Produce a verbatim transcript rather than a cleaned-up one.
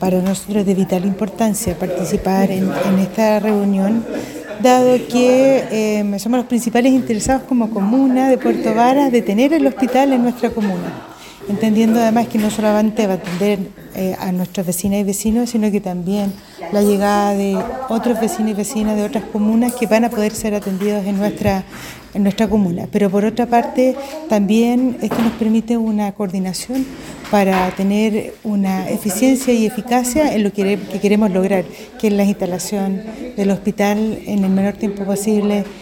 Para nosotros es de vital importancia participar en, en esta reunión, dado que eh, somos los principales interesados como comuna de Puerto Varas de tener el hospital en nuestra comuna, entendiendo además que no solamente va a atender eh, a nuestras vecinas y vecinos, sino que también la llegada de otros vecinos y vecinas de otras comunas que van a poder ser atendidos en nuestra, en nuestra comuna. Pero por otra parte, también esto nos permite una coordinación para tener una eficiencia y eficacia en lo que queremos lograr, que es la instalación del hospital en el menor tiempo posible